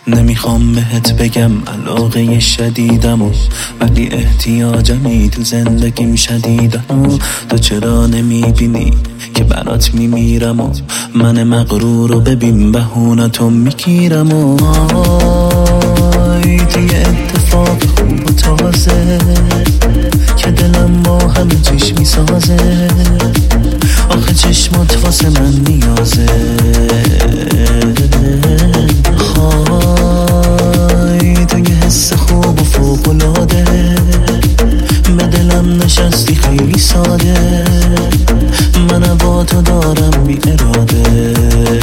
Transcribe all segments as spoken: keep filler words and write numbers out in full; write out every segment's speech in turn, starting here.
نمیخوام بهت بگم علاقه شدیدمو، ولی احتیاجمی تو زندگیم شدیدمو. تو چرا نمیبینی که برات میمیرم و من مغرور رو ببین بهونتو میگیرم و تو یه اتفاق خوب و تازه که دلم با همه چیش میسازه. آخه چشمات واسه من نیازه، خای تو یه حس خوب و فوق‌العاده به دلم نشستی خیلی ساده. من با تو دارم بی اراده.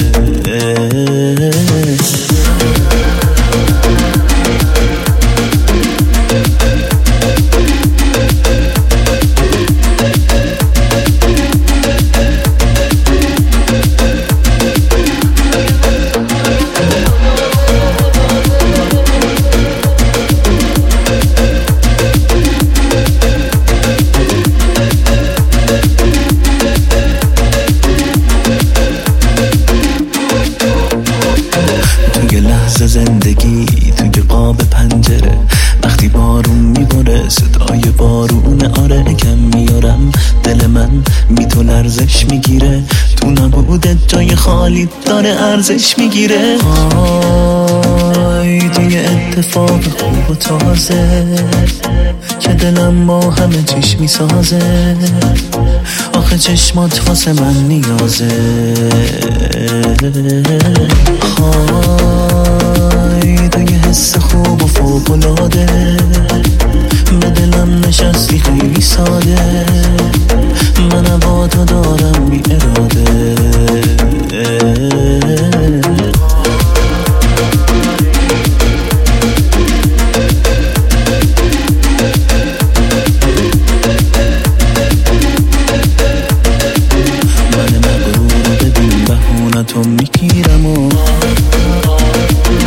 زندگی توی قاب پنجره وقتی بارون میباره صدای بارون آره کم میارم دل من بی تو لرزش میگیره. تو نبودت جای خالی داره ارزش میگیره. آی تو یه اتفاق خوب و تازه که دلم با همه چیش میسازه. آخه چشمات واسه من نیازه. آی تو یه حس خوب و فوق‌العاده به دلم نشستی خیلی ساده. من با تو دارم بی اراده. من مغرور رو ببین بهونتو میگیرم و